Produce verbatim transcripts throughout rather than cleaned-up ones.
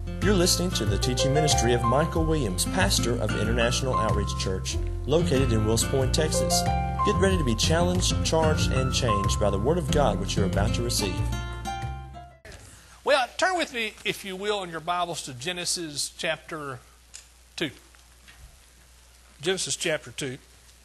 You're listening to the teaching ministry of Michael Williams, pastor of International Outreach Church, located in Wills Point, Texas. Get ready to be challenged, charged, and changed by the Word of God which you're about to receive. Well, turn with me, if you will, in your Bibles to Genesis chapter two. Genesis chapter two.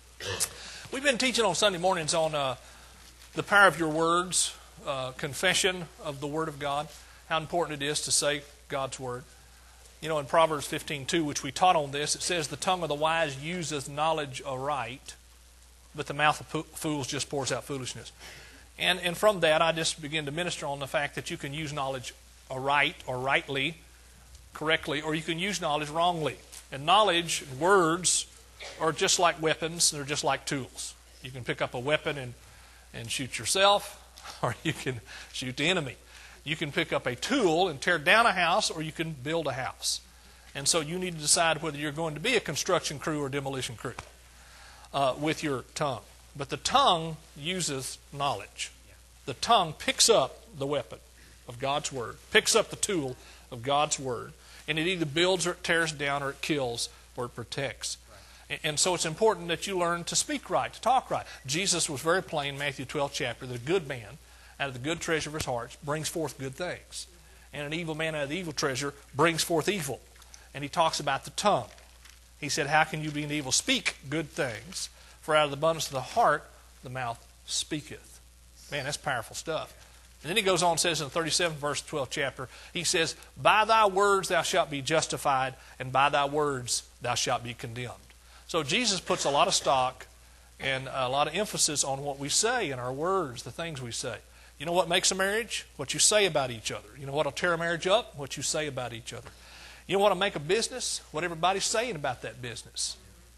We've been teaching on Sunday mornings on uh, the power of your words, uh, confession of the Word of God, how important it is to say God's Word. You know, in Proverbs fifteen two, which we taught on this, it says, "The tongue of the wise useth knowledge aright, but the mouth of fools just pours out foolishness." And and from that, I just begin to minister on the fact that you can use knowledge aright or rightly, correctly, or you can use knowledge wrongly. And knowledge, words, are just like weapons. They're just like tools. You can pick up a weapon and, and shoot yourself, or you can shoot the enemy. You can pick up a tool and tear down a house, or you can build a house. And so you need to decide whether you're going to be a construction crew or demolition crew uh, with your tongue. But the tongue uses knowledge. The tongue picks up the weapon of God's Word, picks up the tool of God's Word, and it either builds or it tears down or it kills or it protects. And so it's important that you learn to speak right, to talk right. Jesus was very plain in Matthew twelfth chapter that a good man out of the good treasure of his heart brings forth good things. And an evil man out of the evil treasure brings forth evil. And he talks about the tongue. He said, "How can you be an evil? Speak good things, for out of the abundance of the heart the mouth speaketh." Man, that's powerful stuff. And then he goes on and says in the thirty-seventh verse of the twelfth chapter, he says, "By thy words thou shalt be justified, and by thy words thou shalt be condemned." So Jesus puts a lot of stock and a lot of emphasis on what we say in our words, the things we say. You know what makes a marriage? What you say about each other. You know what will tear a marriage up? What you say about each other. You know what will make a business? What everybody's saying about that business.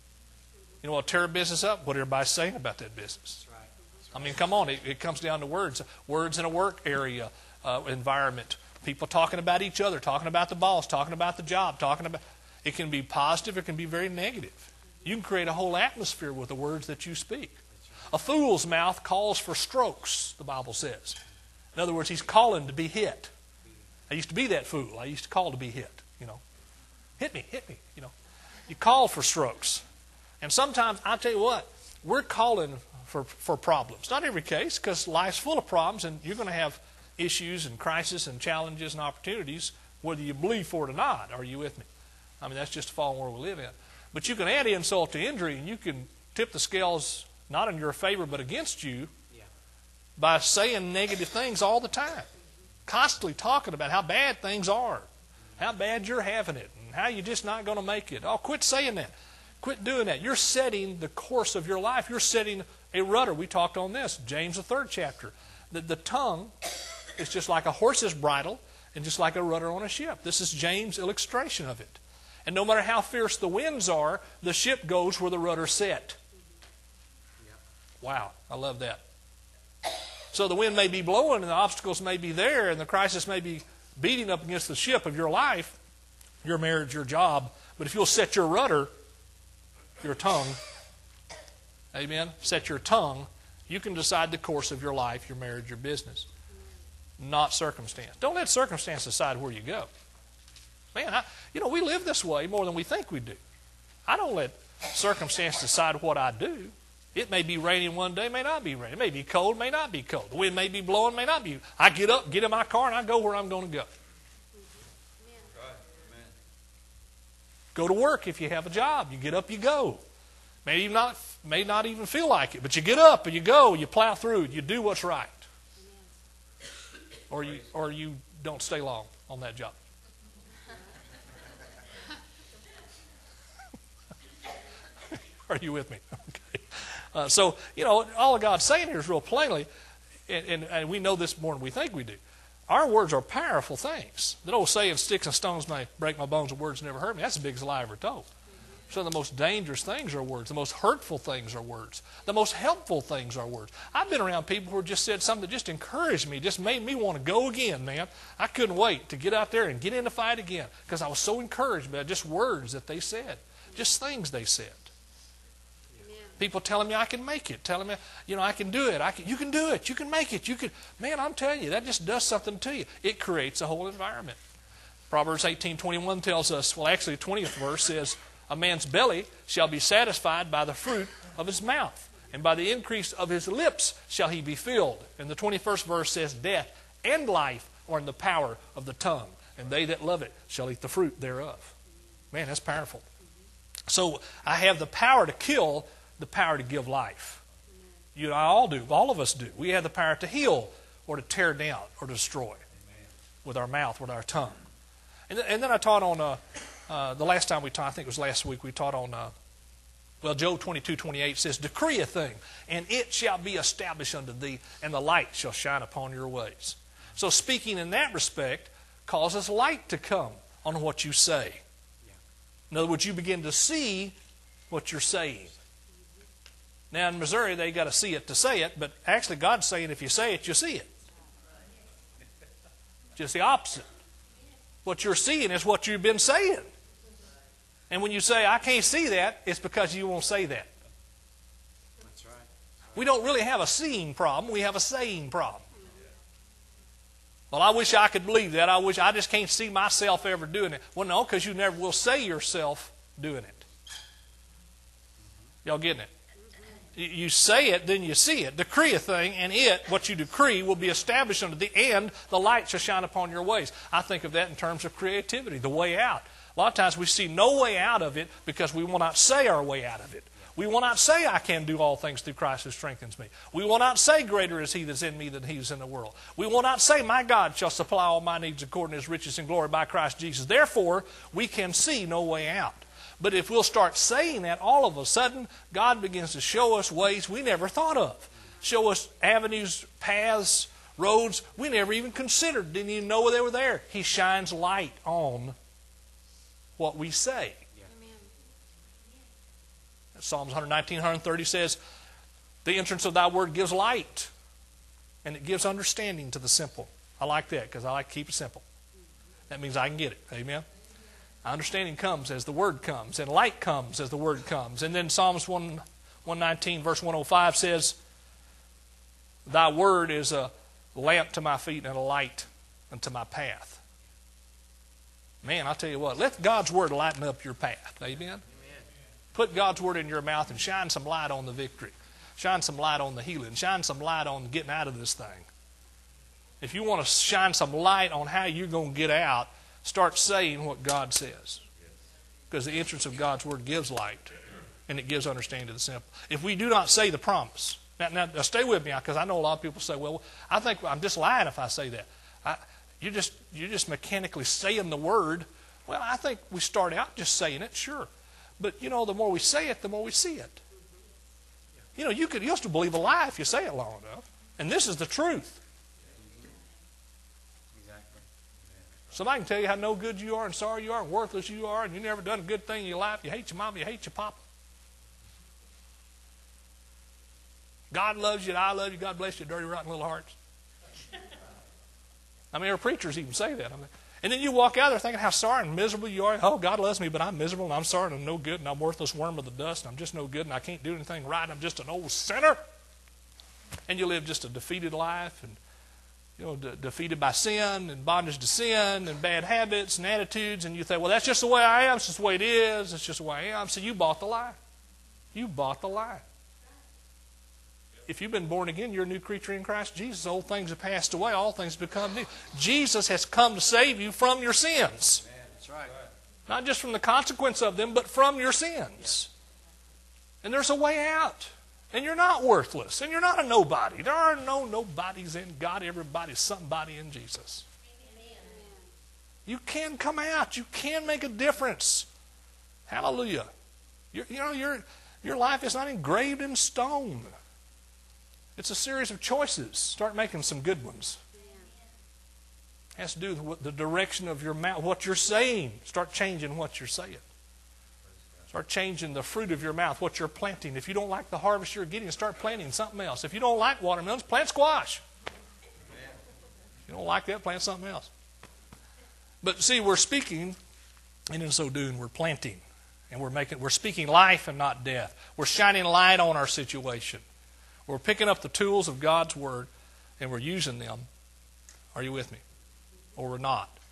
You know what will tear a business up? What everybody's saying about that business. I mean, come on, it, it comes down to words. Words in a work area, uh, environment. People talking about each other, talking about the boss, talking about the job, talking about... It can be positive, it can be very negative. You can create a whole atmosphere with the words that you speak. A fool's mouth calls for strokes, the Bible says. In other words, he's calling to be hit. I used to be that fool. I used to call to be hit, you know. Hit me, hit me, you know. You call for strokes. And sometimes, I'll tell you what, we're calling for, for problems. Not every case, because life's full of problems, and you're going to have issues and crises and challenges and opportunities, whether you believe for it or not. Are you with me? I mean, that's just the fallen world we live in. But you can add insult to injury, and you can tip the scales not in your favor but against you yeah. by saying negative things all the time. Constantly talking about how bad things are, how bad you're having it, and how you're just not going to make it. Oh, quit saying that. Quit doing that. You're setting the course of your life. You're setting a rudder. We talked on this, James, the third chapter. The, the tongue is just like a horse's bridle and just like a rudder on a ship. This is James' illustration of it. And no matter how fierce the winds are, the ship goes where the rudder's set. Wow, I love that. So the wind may be blowing and the obstacles may be there and the crisis may be beating up against the ship of your life, your marriage, your job. But if you'll set your rudder, your tongue, amen, set your tongue, you can decide the course of your life, your marriage, your business, not circumstance. Don't let circumstance decide where you go. Man, I, you know, we live this way more than we think we do. I don't let circumstance decide what I do. It may be raining one day, may not be raining. It may be cold, may not be cold. The wind may be blowing, may not be. I get up, get in my car, and I go where I'm going to go. Amen. Go to work if you have a job. You get up, you go. May even not, may not even feel like it, but you get up and you go, you plow through, you do what's right. Or you, or you don't stay long on that job. Are you with me? Okay. Uh, so, you know, all of God's saying here is real plainly, and, and, and we know this more than we think we do. Our words are powerful things. That old saying, "Sticks and stones may break my bones, but words never hurt me," that's the biggest lie ever told. Some of the most dangerous things are words. The most hurtful things are words. The most helpful things are words. I've been around people who just said something that just encouraged me, just made me want to go again, man. I couldn't wait to get out there and get in the fight again because I was so encouraged by just words that they said, just things they said. People telling me I can make it, telling me, you know, I can do it. I can, you can do it. You can make it. You can. Man, I'm telling you, that just does something to you. It creates a whole environment. Proverbs eighteen twenty-one tells us, well, actually the twentieth verse says, a man's belly shall be satisfied by the fruit of his mouth, and by the increase of his lips shall he be filled. And the twenty-first verse says, death and life are in the power of the tongue, and they that love it shall eat the fruit thereof. Man, that's powerful. So I have the power to kill, the power to give life. You and I all do. All of us do. We have the power to heal or to tear down or to destroy with our mouth, with our tongue. And, th- and then I taught on, uh, uh, the last time we taught, I think it was last week, we taught on, uh, well, Job twenty-two twenty-eight says, decree a thing, and it shall be established unto thee, and the light shall shine upon your ways. So speaking in that respect causes light to come on what you say. In other words, you begin to see what you're saying. Now in Missouri, they got to see it to say it, but actually God's saying if you say it, you see it. Just the opposite. What you're seeing is what you've been saying. And when you say, I can't see that, it's because you won't say that. That's right. We don't really have a seeing problem. We have a saying problem. Well, I wish I could believe that. I wish I just can't see myself ever doing it. Well, no, because you never will say yourself doing it. Y'all getting it? You say it, then you see it. Decree a thing, and it, what you decree, will be established unto the end. The light shall shine upon your ways. I think of that in terms of creativity, the way out. A lot of times we see no way out of it because we will not say our way out of it. We will not say, I can do all things through Christ who strengthens me. We will not say, greater is he that's in me than he is in the world. We will not say, my God shall supply all my needs according to his riches and glory by Christ Jesus. Therefore, we can see no way out. But if we'll start saying that, all of a sudden, God begins to show us ways we never thought of. Show us avenues, paths, roads we never even considered, didn't even know they were there. He shines light on what we say. Psalms one nineteen, one thirty says, the entrance of thy word gives light, and it gives understanding to the simple. I like that because I like to keep it simple. That means I can get it. Amen? Understanding comes as the word comes, and light comes as the word comes. And then Psalms one nineteen, verse one oh five says, thy word is a lamp to my feet and a light unto my path. Man, I'll tell you what, let God's word lighten up your path. Amen? Put God's word in your mouth and shine some light on the victory. Shine some light on the healing. Shine some light on getting out of this thing. If you want to shine some light on how you're going to get out, start saying what God says. Because the entrance of God's word gives light, and it gives understanding to the simple. If we do not say the promise, now, now, now stay with me, because I know a lot of people say, well, I think I'm just lying if I say that. I, you're just, you're just mechanically saying the word. Well, I think we start out just saying it, sure. But, you know, the more we say it, the more we see it. You know, you could you used to believe a lie if you say it long enough. And this is the truth. Exactly. Somebody can tell you how no good you are and sorry you are and worthless you are and you never done a good thing in your life. You hate your mama, you hate your papa. God loves you and I love you. God bless you, dirty, rotten little hearts. I mean, our preachers even say that. I mean, and then you walk out there thinking how sorry and miserable you are. Oh, God loves me, but I'm miserable and I'm sorry and I'm no good and I'm a worthless worm of the dust and I'm just no good and I can't do anything right. I'm just an old sinner. And you live just a defeated life and, you know, de- defeated by sin and bondage to sin and bad habits and attitudes. And you think, well, that's just the way I am. It's just the way it is. It's just the way I am. So you bought the lie. You bought the lie. If you've been born again, you're a new creature in Christ Jesus. Old things have passed away. All things become new. Jesus has come to save you from your sins. That's right. Not just from the consequence of them, but from your sins. And there's a way out. And you're not worthless. And you're not a nobody. There are no nobodies in God. Everybody's somebody in Jesus. You can come out. You can make a difference. Hallelujah. You're, you know, your your life is not engraved in stone. It's a series of choices. Start making some good ones. It has to do with the direction of your mouth, what you're saying. Start changing what you're saying. Start changing the fruit of your mouth, what you're planting. If you don't like the harvest you're getting, start planting something else. If you don't like watermelons, plant squash. If you don't like that, plant something else. But see, we're speaking, and in so doing, we're planting. And we're making, we're speaking life and not death. We're shining light on our situation. We're picking up the tools of God's Word, and we're using them. Are you with me? Or we're not.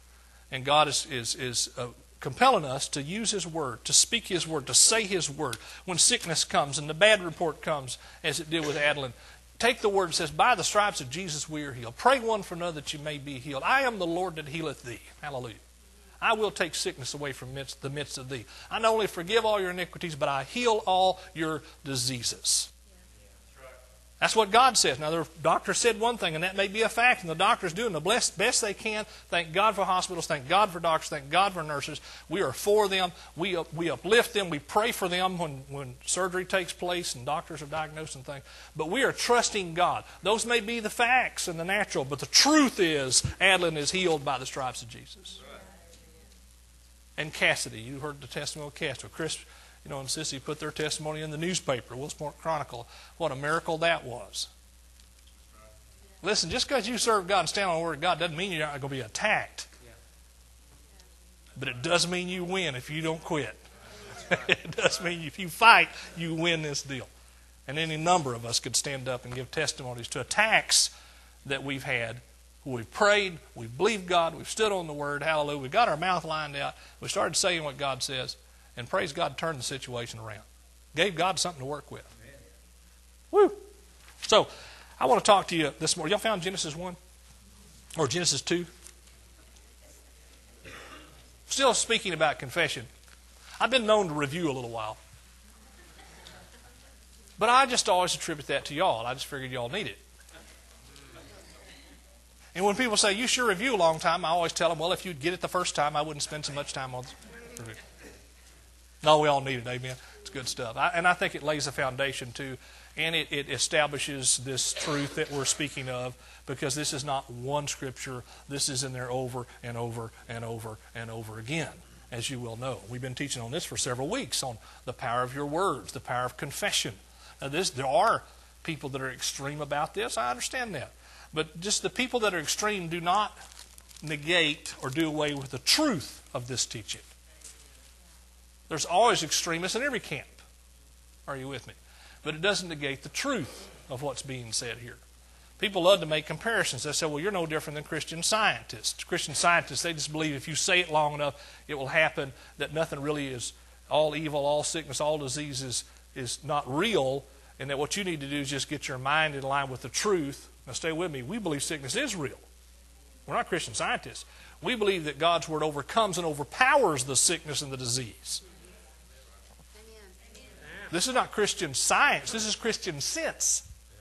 And God is, is, is uh, compelling us to use His Word, to speak His Word, to say His Word. When sickness comes and the bad report comes, as it did with Adeline, take the Word and says, by the stripes of Jesus we are healed. Pray one for another that you may be healed. I am the Lord that healeth thee. Hallelujah. I will take sickness away from midst, the midst of thee. I not only forgive all your iniquities, but I heal all your diseases. That's what God says. Now, the doctor said one thing, and that may be a fact, and the doctor's doing the best, best they can. Thank God for hospitals. Thank God for doctors. Thank God for nurses. We are for them. We we uplift them. We pray for them when, when surgery takes place and doctors are diagnosing things. But we are trusting God. Those may be the facts and the natural, but the truth is Adeline is healed by the stripes of Jesus. And Cassidy, you heard the testimony of Cassidy. Chris, you know, and Sissy put their testimony in the newspaper, Wilsport Chronicle. What a miracle that was. Listen, just because you serve God and stand on the Word of God doesn't mean you're not going to be attacked. But it does mean you win if you don't quit. It does mean if you fight, you win this deal. And any number of us could stand up and give testimonies to attacks that we've had. We've prayed, we've believed God, we've stood on the Word, hallelujah. We've got our mouth lined out. We started saying what God says. And praise God, turned the situation around. Gave God something to work with. Woo! So, I want to talk to you this morning. Y'all found Genesis one? Or Genesis two? Still speaking about confession. I've been known to review a little while. But I just always attribute that to y'all. I just figured y'all need it. And when people say, you sure review a long time, I always tell them, well, if you'd get it the first time, I wouldn't spend so much time on the review. No, we all need it, amen. It's good stuff. I, and I think it lays a foundation, too, and it, it establishes this truth that we're speaking of, because this is not one Scripture. This is in there over and over and over and over again, as you will know. We've been teaching on this for several weeks, on the power of your words, the power of confession. Now, this, there are people that are extreme about this. I understand that. But just the people that are extreme do not negate or do away with the truth of this teaching. There's always extremists in every camp. Are you with me? But it doesn't negate the truth of what's being said here. People love to make comparisons. They say, well, you're no different than Christian scientists. Christian scientists, they just believe if you say it long enough, it will happen, that nothing really is, all evil, all sickness, all disease is, is not real, and that what you need to do is just get your mind in line with the truth. Now stay with me. We believe sickness is real. We're not Christian scientists. We believe that God's Word overcomes and overpowers the sickness and the disease. Amen. This is not Christian science. This is Christian sense.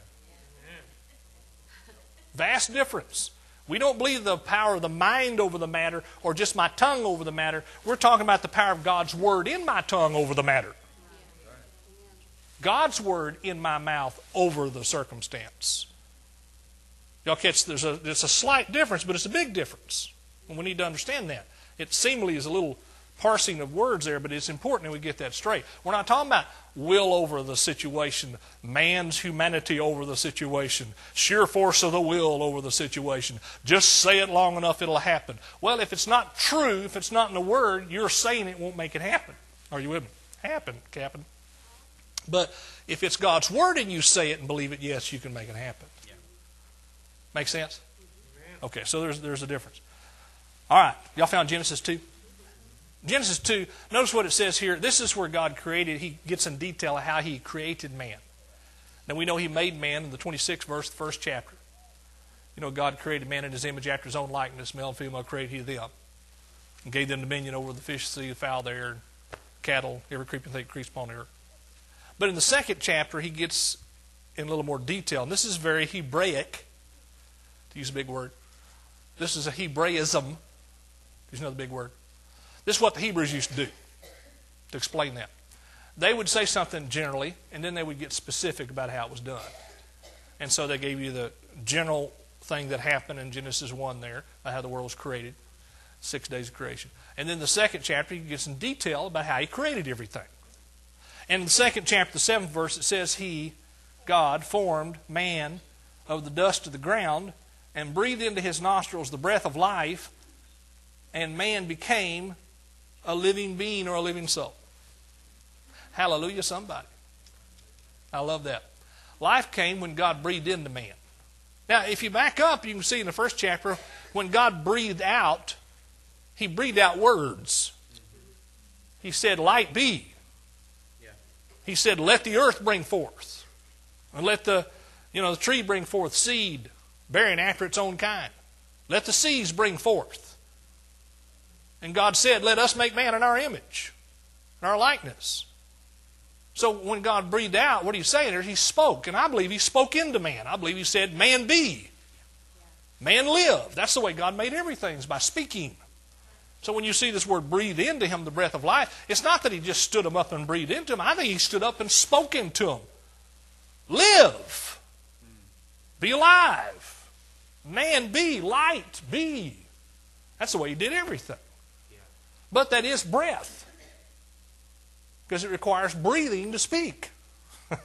Vast difference. We don't believe the power of the mind over the matter or just my tongue over the matter. We're talking about the power of God's Word in my tongue over the matter. God's Word in my mouth over the circumstance. Y'all catch, there's a, there's a slight difference, but it's a big difference. And we need to understand that. It seemingly is a little parsing of words there, but it's important that we get that straight. We're not talking about will over the situation, man's humanity over the situation, sheer force of the will over the situation. Just say it long enough, it'll happen. Well, if it's not true, if it's not in the Word, you're saying it won't make it happen. Are you with me? Happen, Captain. But if it's God's Word and you say it and believe it, yes, you can make it happen. Yeah. Make sense? Okay, so there's there's a difference. All right, y'all found Genesis two? Genesis two, notice what it says here. This is where God created. He gets in detail of how He created man. Now we know He made man in the twenty-sixth verse, the first chapter. You know, God created man in His image after His own likeness. Male and female created He them. And gave them dominion over the fish, the sea, the fowl, the air, cattle, every creeping thing that creeps upon the earth. But in the second chapter, He gets in a little more detail. And this is very Hebraic, to use a big word. This is a Hebraism. Use another big word. This is what the Hebrews used to do, to explain that. They would say something generally, and then they would get specific about how it was done. And so they gave you the general thing that happened in Genesis one there, about how the world was created, six days of creation. And then the second chapter, He gets in detail about how He created everything. And in the second chapter, the seventh verse, it says, He, God, formed man of the dust of the ground and breathed into his nostrils the breath of life, and man became a living being or a living soul. Hallelujah, somebody. I love that. Life came when God breathed into man. Now, if you back up, you can see in the first chapter, when God breathed out, He breathed out words. He said, light be. Yeah. He said, let the earth bring forth. And let the, you know, the tree bring forth seed, bearing after its own kind. Let the seas bring forth. And God said, let us make man in our image, in our likeness. So when God breathed out, what he's saying there, he spoke. And I believe he spoke into man. I believe he said, man be. Man live. That's the way God made everything, is by speaking. So when you see this word breathe into him, the breath of life, it's not that he just stood him up and breathed into him. I think he stood up and spoke into him. Live. Be alive. Man be. Light be. That's the way he did everything. But that is breath. Because it requires breathing to speak. Are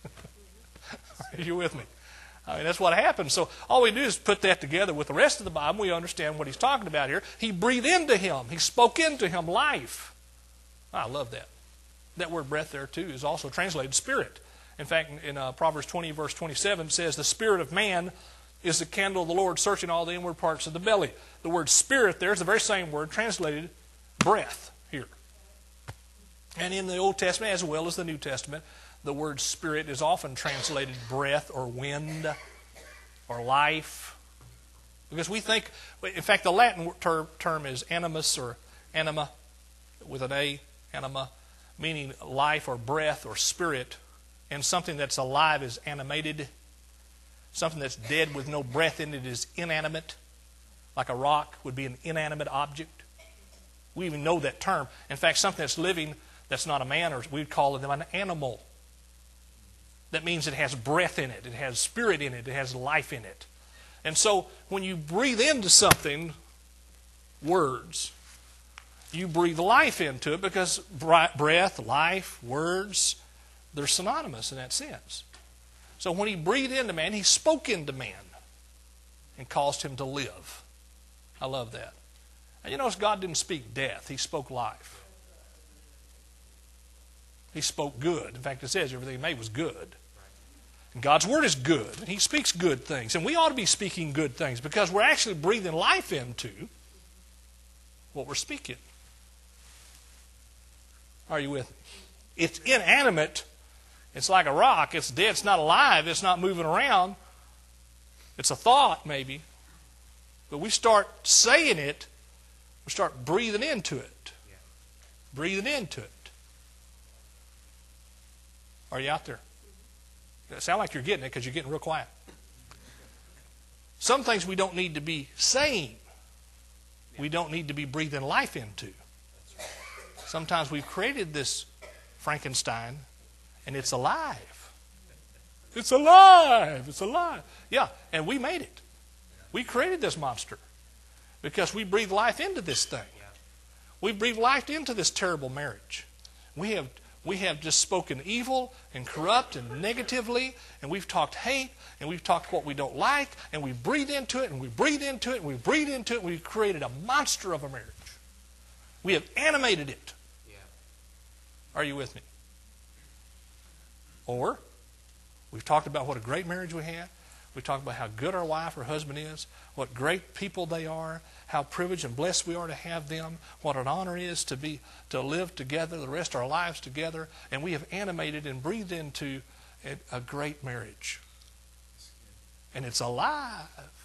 you with me? I mean, that's what happens. So all we do is put that together with the rest of the Bible. We understand what he's talking about here. He breathed into him. He spoke into him life. I love that. That word breath there, too, is also translated spirit. In fact, in uh, Proverbs twenty, verse twenty-seven, it says, the spirit of man is the candle of the Lord, searching all the inward parts of the belly. The word spirit there is the very same word translated breath here. And in the Old Testament, as well as the New Testament, the word spirit is often translated breath or wind or life. Because we think, in fact, the Latin term, term is animus or anima, with an A, anima, meaning life or breath or spirit. And something that's alive is animated. Something that's dead with no breath in it is inanimate. Like a rock would be an inanimate object. We even know that term. In fact, something that's living that's not a man, or we'd call them an animal. That means it has breath in it. It has spirit in it. It has life in it. And so when you breathe into something, words, you breathe life into it because breath, life, words, they're synonymous in that sense. So when he breathed into man, he spoke into man and caused him to live. I love that. And you notice God didn't speak death. He spoke life. He spoke good. In fact, it says everything he made was good. And God's Word is good. And He speaks good things. And we ought to be speaking good things because we're actually breathing life into what we're speaking. Are you with me? It's inanimate. It's like a rock. It's dead. It's not alive. It's not moving around. It's a thought, maybe. But we start saying it. We start breathing into it. Breathing into it. Are you out there? It sounds like you're getting it because you're getting real quiet. Some things we don't need to be saying. We don't need to be breathing life into. Sometimes we've created this Frankenstein and it's alive. It's alive. It's alive. Yeah, and we made it. We created this monster because we breathed life into this thing. We breathed life into this terrible marriage. We have We have just spoken evil and corrupt and negatively, and we've talked hate, and we've talked what we don't like, and we breathe into it, and we breathe into it, and we breathe into it, and we've created a monster of a marriage. We have animated it. Yeah. Are you with me? Or, we've talked about what a great marriage we have. We've talked about how good our wife or husband is, what great people they are, how privileged and blessed we are to have them, what an honor it is to be to live together the rest of our lives together, and we have animated and breathed into a, a great marriage. And it's alive.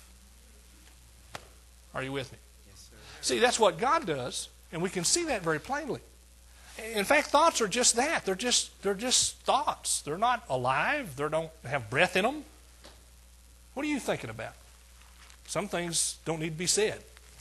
Are you with me? Yes, sir. See, that's what God does, and we can see that very plainly. In fact, thoughts are just that. They're just they're just thoughts. They're not alive. They don't have breath in them. What are you thinking about? Some things don't need to be said.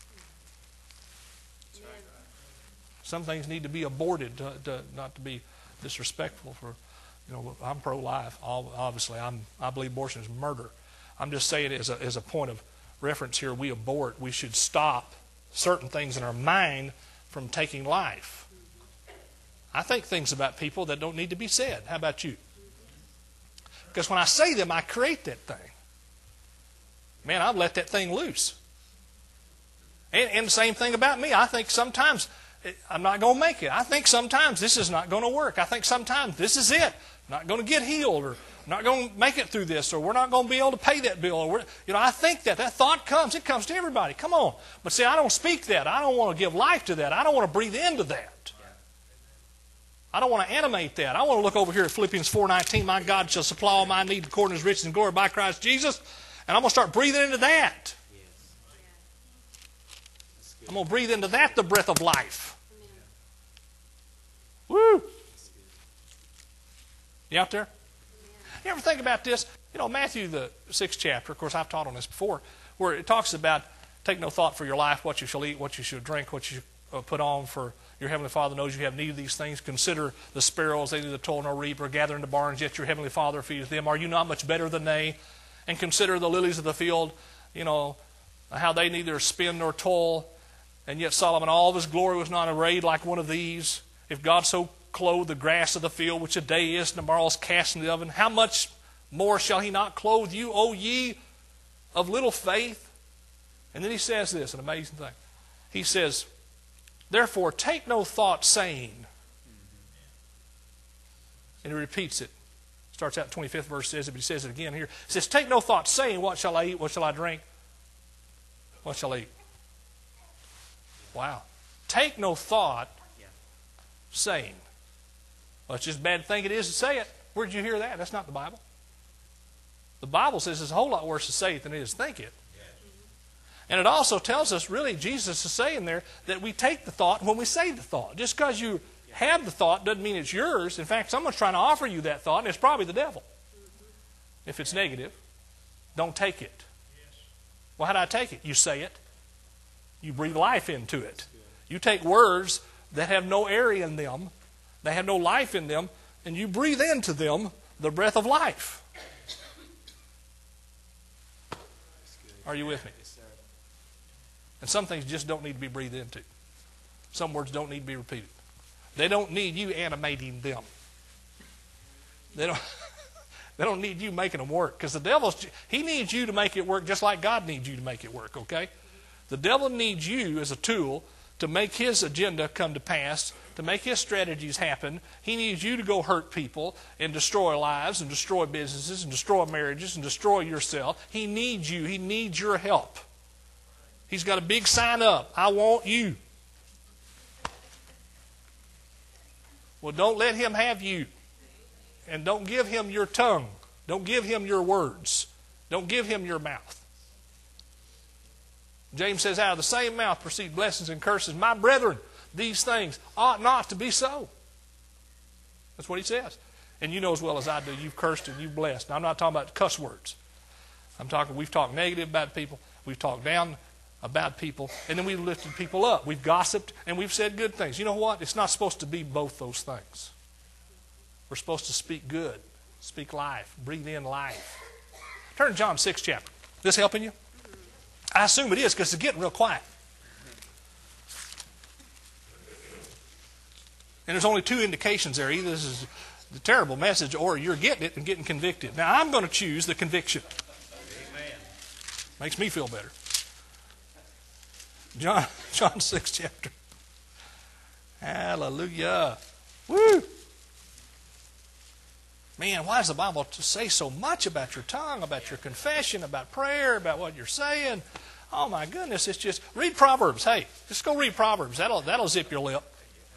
Some things need to be aborted, to, to, not to be disrespectful. For, you know, I'm pro-life. Obviously, I'm, I believe abortion is murder. I'm just saying it as a, as a point of reference here. We abort. We should stop certain things in our mind from taking life. I think things about people that don't need to be said. How about you? Because when I say them, I create that thing. Man, I've let that thing loose. And, and the same thing about me. I think sometimes I'm not going to make it. I think sometimes this is not going to work. I think sometimes this is it. I'm not going to get healed. Or not going to make it through this, or we're not going to be able to pay that bill. Or we're, you know, I think that. That thought comes. It comes to everybody. Come on. But see, I don't speak that. I don't want to give life to that. I don't want to breathe into that. I don't want to animate that. I want to look over here at Philippians four nineteen. My God shall supply all my need according to His riches and glory by Christ Jesus. And I'm going to start breathing into that. I'm going to breathe into that the breath of life. Woo! You out there? You ever think about this? You know, Matthew, the sixth chapter, of course, I've taught on this before, where it talks about take no thought for your life, what you shall eat, what you shall drink, what you uh, put on, for your heavenly Father knows you have need of these things. Consider the sparrows, they neither toil nor reap or gather into barns, yet your heavenly Father feedeth them. Are you not much better than they? And consider the lilies of the field, you know, how they neither spin nor toil, and yet Solomon, all of his glory was not arrayed like one of these. If God so clothe the grass of the field, which a day is, and tomorrow is cast in the oven, how much more shall He not clothe you, O ye of little faith? And then he says this, an amazing thing. He says, therefore take no thought, saying, and he repeats it. Starts out the twenty-fifth verse, says it, but he says it again here. He says, take no thought, saying, what shall I eat, what shall I drink, what shall I eat? Wow. Take no thought, saying. Well, it's just a bad thing it is to say it. Where did you hear that? That's not the Bible. The Bible says it's a whole lot worse to say it than it is to think it. And it also tells us, really, Jesus is saying there that we take the thought when we say the thought. Just because you have the thought doesn't mean it's yours. In fact, someone's trying to offer you that thought, and it's probably the devil. If it's negative, don't take it. Well, how do I take it? You say it. You breathe life into it. You take words that have no air in them, they have no life in them, and you breathe into them the breath of life. Are you with me? And some things just don't need to be breathed into. Some words don't need to be repeated. They don't need you animating them. They don't, they don't need you making them work. Because the devil's, he needs you to make it work just like God needs you to make it work, okay? The devil needs you as a tool to make his agenda come to pass, to make his strategies happen. He needs you to go hurt people and destroy lives and destroy businesses and destroy marriages and destroy yourself. He needs you. He needs your help. He's got a big sign up. I want you. Well, don't let him have you. And don't give him your tongue. Don't give him your words. Don't give him your mouth. James says, out of the same mouth proceed blessings and curses. My brethren, these things ought not to be so. That's what he says. And you know as well as I do, you've cursed and you've blessed. Now, I'm not talking about cuss words. I'm talking, we've talked negative about people. We've talked down about people. And then we've lifted people up. We've gossiped and we've said good things. You know what? It's not supposed to be both those things. We're supposed to speak good. Speak life. Breathe in life. Turn to John sixth chapter. This helping you? I assume it is because it's getting real quiet. And there's only two indications there. Either this is the terrible message or you're getting it and getting convicted. Now, I'm going to choose the conviction. Amen. Makes me feel better. John, John sixth chapter. Hallelujah. Woo! Man, why does the Bible say so much about your tongue, about your confession, about prayer, about what you're saying? Oh my goodness, it's just, read Proverbs. Hey, just go read Proverbs. That'll, that'll zip your lip.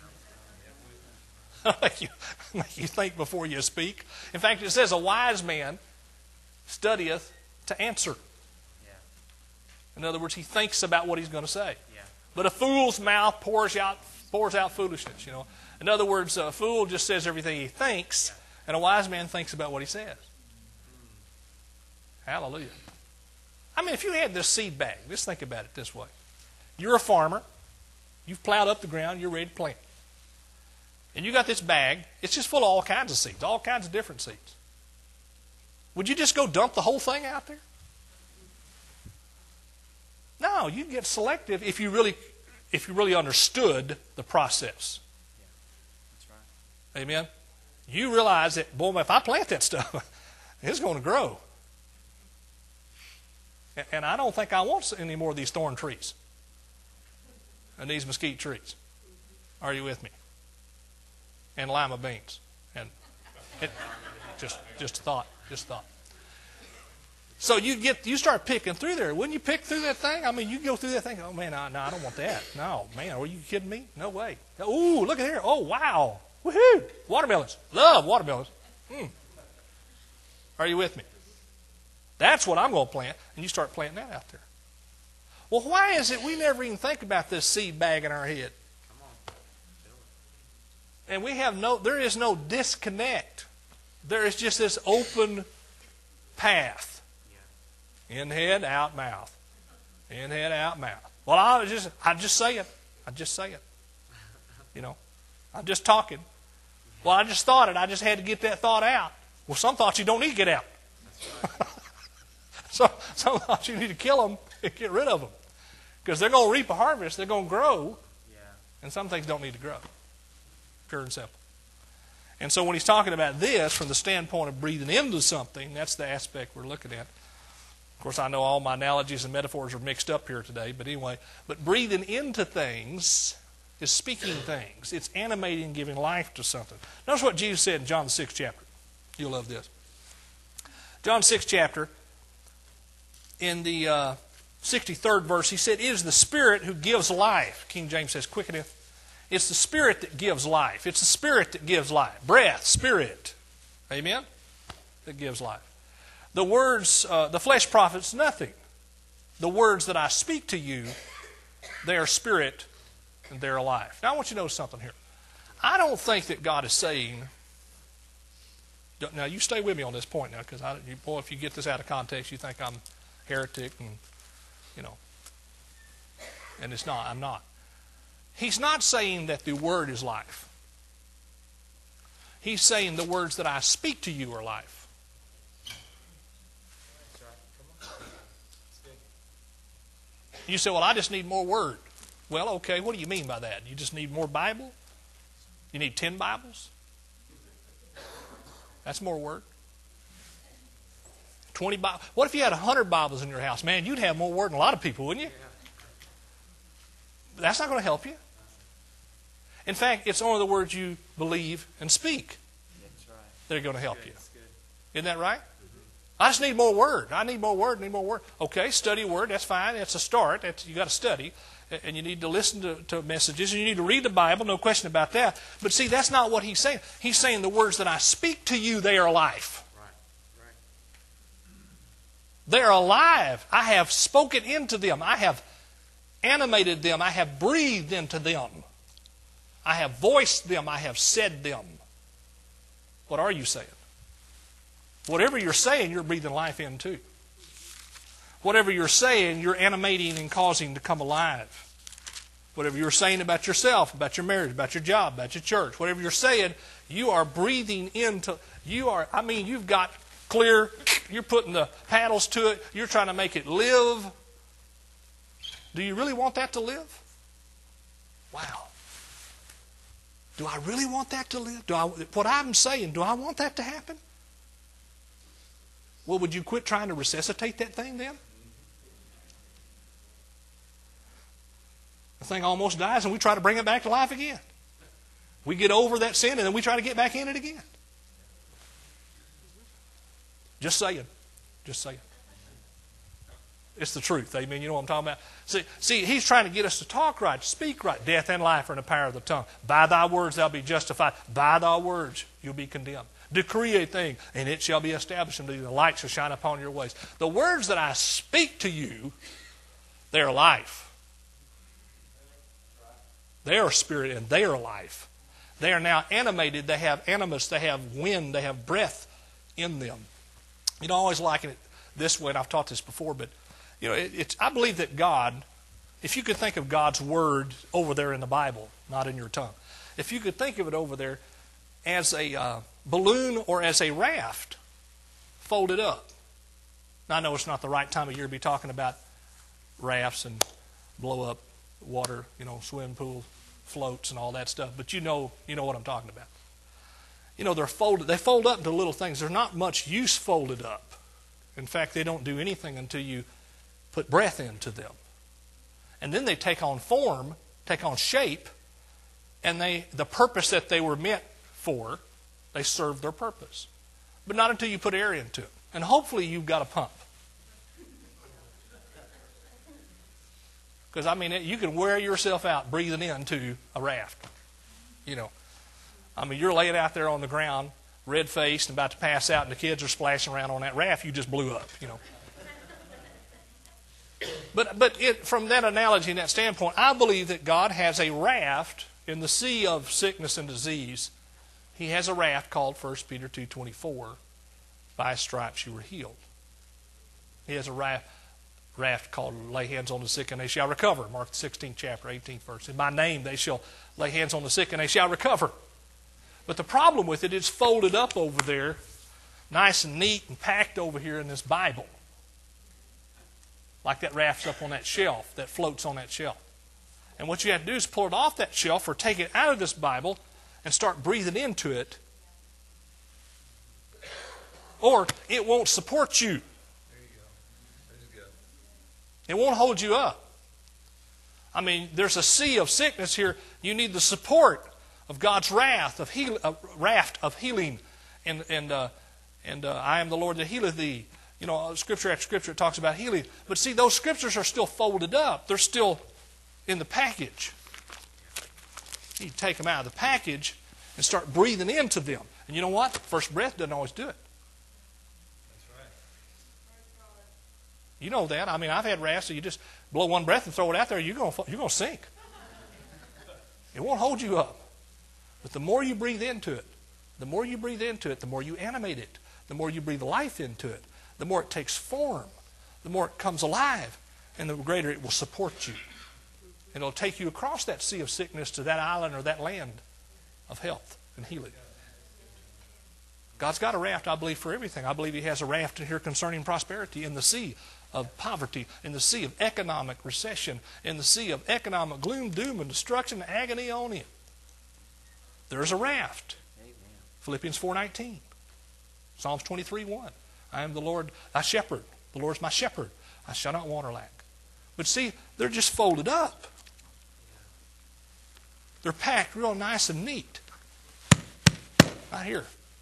make, you, make you think before you speak. In fact, it says a wise man studieth to answer. In other words, he thinks about what he's going to say. Yeah. But a fool's mouth pours out pours out foolishness. You know. In other words, a fool just says everything he thinks, yeah. And a wise man thinks about what he says. Mm. Hallelujah. I mean, if you had this seed bag, just think about it this way. You're a farmer. You've plowed up the ground. You're ready to plant. And you got this bag. It's just full of all kinds of seeds, all kinds of different seeds. Would you just go dump the whole thing out there? No, you'd get selective if you really, if you really understood the process. Yeah, that's right. Amen. You realize that, boy, if I plant that stuff, it's going to grow. And I don't think I want any more of these thorn trees and these mesquite trees. Are you with me? And lima beans. And it, Just, just a thought. Just a thought. So you get, you start picking through there. Wouldn't you pick through that thing? I mean, you go through that thing. Oh man, I, no, I don't want that. No, man, are you kidding me? No way. Ooh, look at here. Oh wow, woohoo! Watermelons. Love watermelons. Mm. Are you with me? That's what I'm going to plant, and you start planting that out there. Well, why is it we never even think about this seed bag in our head? And we have no, there is no disconnect. There is just this open path. In head, out mouth. In head, out mouth. Well, I was just, I just say it. I just say it. You know, I'm just talking. Well, I just thought it. I just had to get that thought out. Well, some thoughts you don't need to get out. so some thoughts you need to kill them and get rid of them, because they're going to reap a harvest. They're going to grow, and some things don't need to grow. Pure and simple. And so when he's talking about this from the standpoint of breathing into something, that's the aspect we're looking at. Of course, I know all my analogies and metaphors are mixed up here today, but anyway, but breathing into things is speaking things. It's animating, giving life to something. Notice what Jesus said in John the sixth chapter. You'll love this. John sixth chapter, in the uh, sixty-third verse, he said, "It is the Spirit who gives life." King James says, quickeneth. It's the Spirit that gives life. It's the Spirit that gives life. Breath, Spirit. Amen? That gives life. The words, uh, the flesh profits nothing. The words that I speak to you, they are spirit and they're alive. Now I want you to know something here. I don't think that God is saying, now you stay with me on this point now, because you, boy, if you get this out of context, you think I'm heretic and, you know, and it's not, I'm not. He's not saying that the word is life. He's saying the words that I speak to you are life. You say, well, I just need more word. Well, okay, what do you mean by that? You just need more Bible? You need ten Bibles? That's more word. twenty Bibles. What if you had one hundred Bibles in your house? Man, you'd have more word than a lot of people, wouldn't you? That's not going to help you. In fact, it's only the words you believe and speak that are going to help you. Isn't that right? I just need more word. I need more word, need more word. Okay, study a word, that's fine. That's a start. That's, you got to study. And you need to listen to, to messages. And you need to read the Bible, no question about that. But see, that's not what he's saying. He's saying the words that I speak to you, they are life. Right. Right. They are alive. I have spoken into them. I have animated them. I have breathed into them. I have voiced them. I have said them. What are you saying? Whatever you're saying, you're breathing life into. Whatever you're saying, you're animating and causing to come alive. Whatever you're saying about yourself, about your marriage, about your job, about your church, whatever you're saying, you are breathing into, you are, I mean, you've got clear, you're putting the paddles to it, you're trying to make it live. Do you really want that to live? Wow. Do I really want that to live? Do I, what I'm saying, do I want that to happen? Well, would you quit trying to resuscitate that thing then? The thing almost dies and we try to bring it back to life again. We get over that sin and then we try to get back in it again. Just saying. Just saying. It's the truth. Amen. You know what I'm talking about? See, see, he's trying to get us to talk right, to speak right. Death and life are in the power of the tongue. By thy words thou be justified. By thy words you'll be condemned. Decree a thing, and it shall be established unto thee. The light shall shine upon your ways. The words that I speak to you, they are life. They are spirit, and they are life. They are now animated. They have animus. They have wind. They have breath in them. You know, I always liken it this way, and I've taught this before, but you know, it, it's, I believe that God, if you could think of God's word over there in the Bible, not in your tongue, if you could think of it over there as a uh, balloon or as a raft folded up. Now, I know it's not the right time of year to be talking about rafts and blow up water, you know, swimming pool floats and all that stuff, but you know, you know what I'm talking about. You know, they're folded. They fold up into little things. There's not much use folded up. In fact, they don't do anything until you put breath into them. And then they take on form, take on shape, and they the purpose that they were meant for, they serve their purpose. but not until you put air into it. And hopefully you've got a pump. Because, I mean, you can wear yourself out breathing into a raft. You know, I mean, you're laying out there on the ground, red-faced, and about to pass out, and the kids are splashing around on that raft. You just blew up, you know. But but it, from that analogy and that standpoint, I believe that God has a raft in the sea of sickness and disease. He has a raft called First Peter two twenty-four. By his stripes you were healed. He has a raft, raft called lay hands on the sick and they shall recover. Mark the sixteenth chapter, eighteenth verse. In my name they shall lay hands on the sick and they shall recover. But the problem with it, it's folded up over there, nice and neat and packed over here in this Bible. Like that raft's up on that shelf, that floats on that shelf. And what you have to do is pull it off that shelf or take it out of this Bible and start breathing into it. Or it won't support you. There you go. Praise God. It won't hold you up. I mean, there's a sea of sickness here. You need the support of God's wrath of heal, uh, raft of healing, and and uh, and uh, I am the Lord that healeth thee. You know, scripture after scripture talks about healing. But see, those scriptures are still folded up. They're still in the package. You take them out of the package and start breathing into them. And you know what? First breath doesn't always do it. That's right. You know that. I mean, I've had rafts, so you just blow one breath and throw it out there, you're going you're going to sink. It won't hold you up. But the more you breathe into it, the more you breathe into it, the more you animate it, the more you breathe life into it, the more it takes form, the more it comes alive, and the greater it will support you. And it'll take you across that sea of sickness to that island or that land of health and healing. God's got a raft, I believe, for everything. I believe He has a raft here concerning prosperity in the sea of poverty, in the sea of economic recession, in the sea of economic gloom, doom, and destruction, agony on it. There's a raft. Amen. Philippians four nineteen. Psalms twenty-three one. I am the Lord, thy shepherd. The Lord is my shepherd. I shall not want or lack. But see, they're just folded up. They're packed real nice and neat. Right here.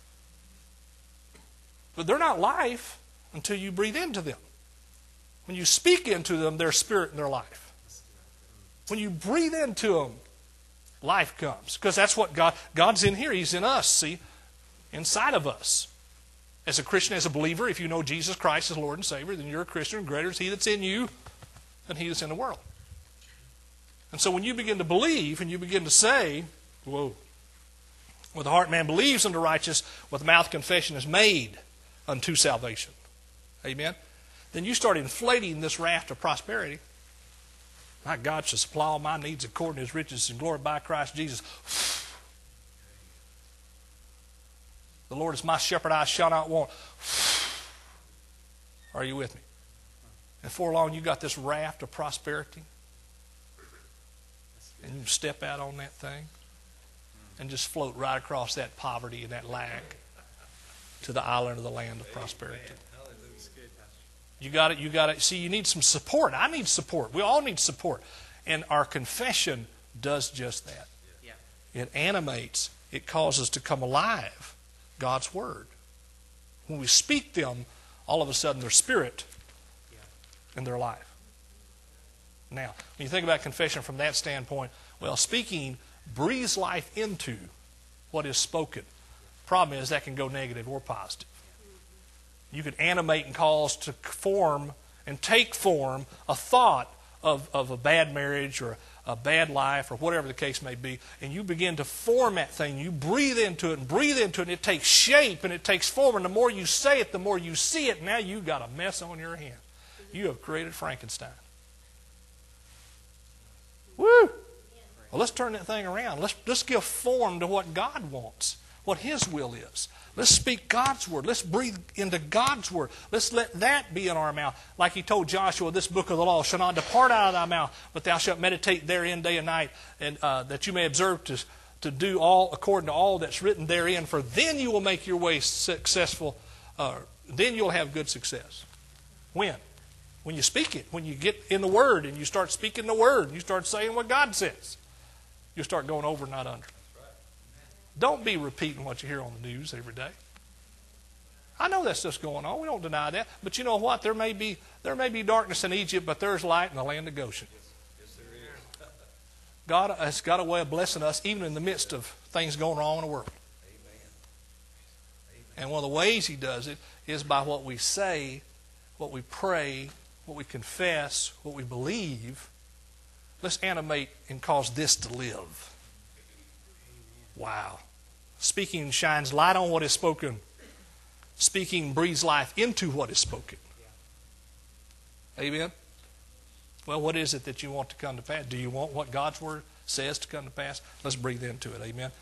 But they're not life until you breathe into them. When you speak into them, their spirit and their life. When you breathe into them, life comes. Because that's what God, God's in here. He's in us, see? Inside of us. As a Christian, as a believer, if you know Jesus Christ as Lord and Savior, then you're a Christian, and greater is He that's in you than he that's in the world. And so when you begin to believe and you begin to say, whoa, with the heart man believes unto righteousness, with the mouth confession is made unto salvation. Amen? Then you start inflating this raft of prosperity. My God shall supply all my needs according to His riches and glory by Christ Jesus. The Lord is my shepherd, I shall not want. Are you with me? And before long, you got this raft of prosperity. And you step out on that thing and just float right across that poverty and that lack to the island of the land of prosperity. You got it. You got it. See, you need some support. I need support. We all need support. And our confession does just that. It animates. It causes to come alive God's Word. When we speak them, all of a sudden their spirit and their life. Now, when you think about confession from that standpoint, well, speaking breathes life into what is spoken. Problem is that can go negative or positive. You could animate and cause to form and take form a thought of, of a bad marriage or a bad life or whatever the case may be, and you begin to form that thing. You breathe into it and breathe into it, and it takes shape and it takes form, and the more you say it, the more you see it. Now you've got a mess on your hand. You have created Frankenstein. Woo! Well, let's turn that thing around. Let's, let's give form to what God wants, what His will is. Let's speak God's Word. Let's breathe into God's Word. Let's let that be in our mouth. Like He told Joshua, this book of the law shall not depart out of thy mouth, but thou shalt meditate therein day and night, and uh, that you may observe to, to do all according to all that's written therein, for then you will make your way successful. Uh, then you'll have good success. When? When you speak it. When you get in the Word and you start speaking the Word and you start saying what God says. You'll start going over, not under. Don't be repeating what you hear on the news every day. I know that stuff's going on. We don't deny that. But you know what? There may be there may be darkness in Egypt, but there's light in the land of Goshen. Yes, there is. God has got a way of blessing us even in the midst of things going wrong in the world. Amen. And one of the ways He does it is by what we say, what we pray, what we confess, what we believe. Let's animate and cause this to live. Wow. Speaking shines light on what is spoken. Speaking breathes life into what is spoken. Amen? Well, what is it that you want to come to pass? Do you want what God's Word says to come to pass? Let's breathe into it. Amen?